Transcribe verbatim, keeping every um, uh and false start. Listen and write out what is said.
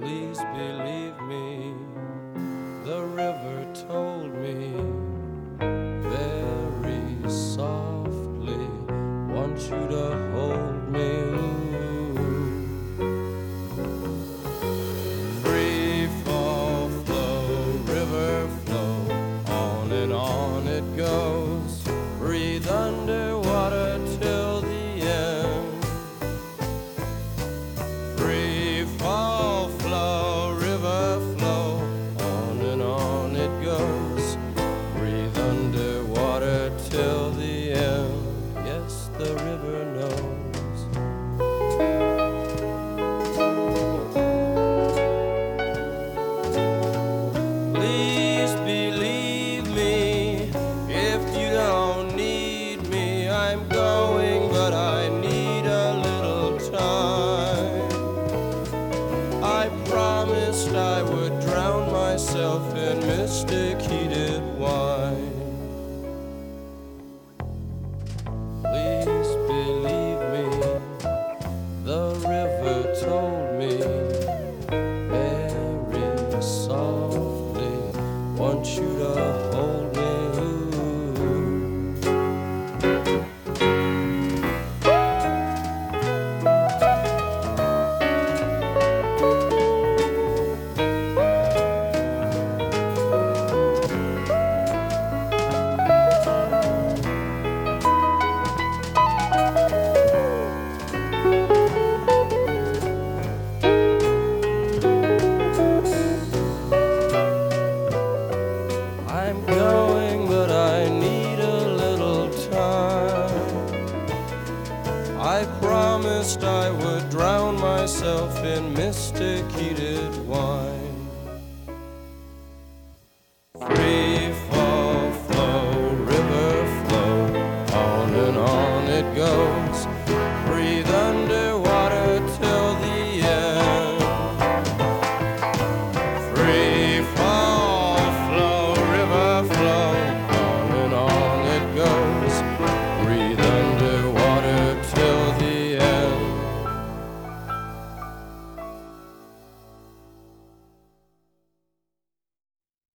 Please believe me, the river told me very softly, want you to hold me. Free fall, flow, river flow, on and on it goes. Breathe underwater till the end. Free fall, flow, river flow, on and on it goes. Breathe underwater till the end. Yes, the river knows. Please believe me, if you don't need me, I'm going, but I need a little time. I promised I would drown myself in mystic heated wine. Please believe me, the river told me very softly, want you to hold me. I'm going, but I need a little time. I promised I would drown myself in mystic heated wine. Free